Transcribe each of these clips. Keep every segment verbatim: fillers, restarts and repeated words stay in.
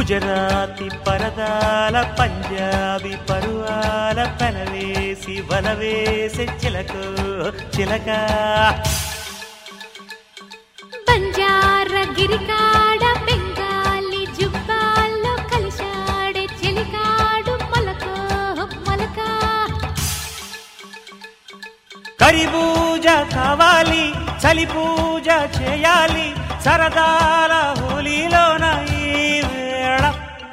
గుజరాతీ పరదాల పంజాబీ పరువాల పెనవేసి వలవేసే చిలకో చిలక బంజారా గిరికాడ బెంగాలీ జుబ్బాల్లో కలిశాడే చెలికాడు మొలకో మొలక కరి పూజ కావాలి చలి పూజ చేయాలి సరదాల హోలీలోన ఈ వేళ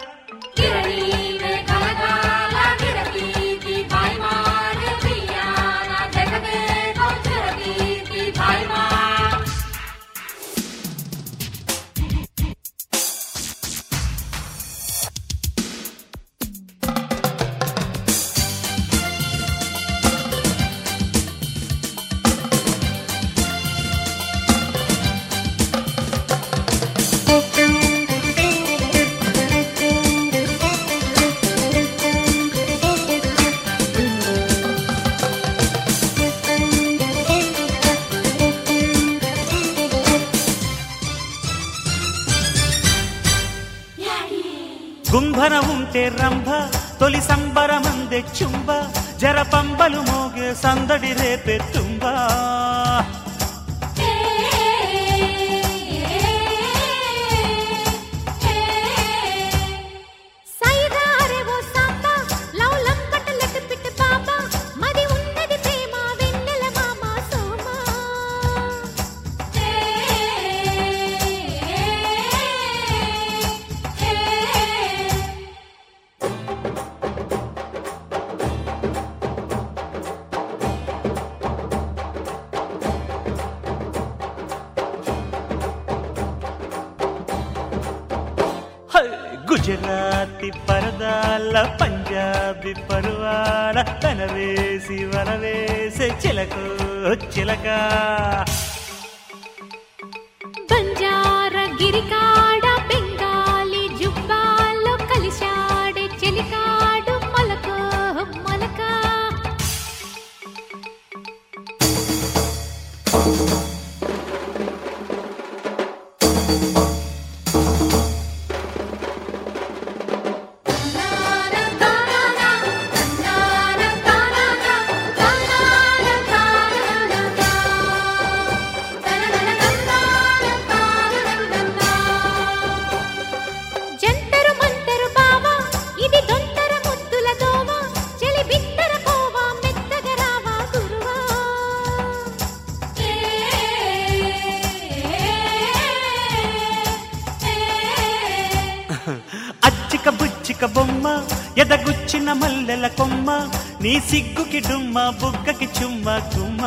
గుంభన ఉంటే రంభ తొలి సంబరమందే చుంబ జరపంబలు మోగే సందడి రేపే తుంబా గుజరాతీ పరదాల పంజాబీ పరువాల పెనవేసి వలవేసే చిలకో చిలక బంజారా గిరికాడ బెంగాలీ జుబ్బాల్లో కలిశాడే చెలికాడు మొలకో మొలక అచ్చిక బుచ్చిక బొమ్మ ఎదగుచ్చిన మల్లెల కొమ్మ నీ సిగ్గుకి డుమ్మ బుగ్గకి చుమ్మ గుమ్మ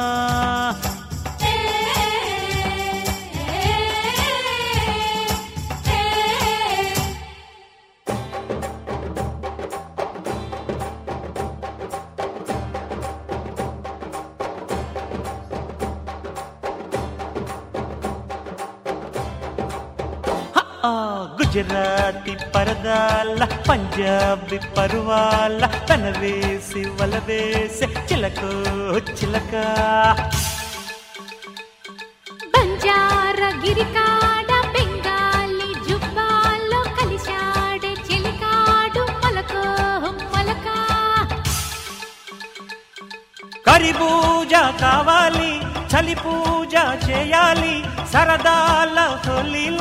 గుజరాతీ పరదాల పంజాబీ పరువాల పెనవేసి వలవేసే చిలకో చిలక బంజారా గిరికాడ బెంగాలీ జుబ్బాల్లో కలిశాడే చెలికాడు మొలకో మొలక కరి పూజ కావాలి చలి పూజ చేయాలి సరదాల హోలీలో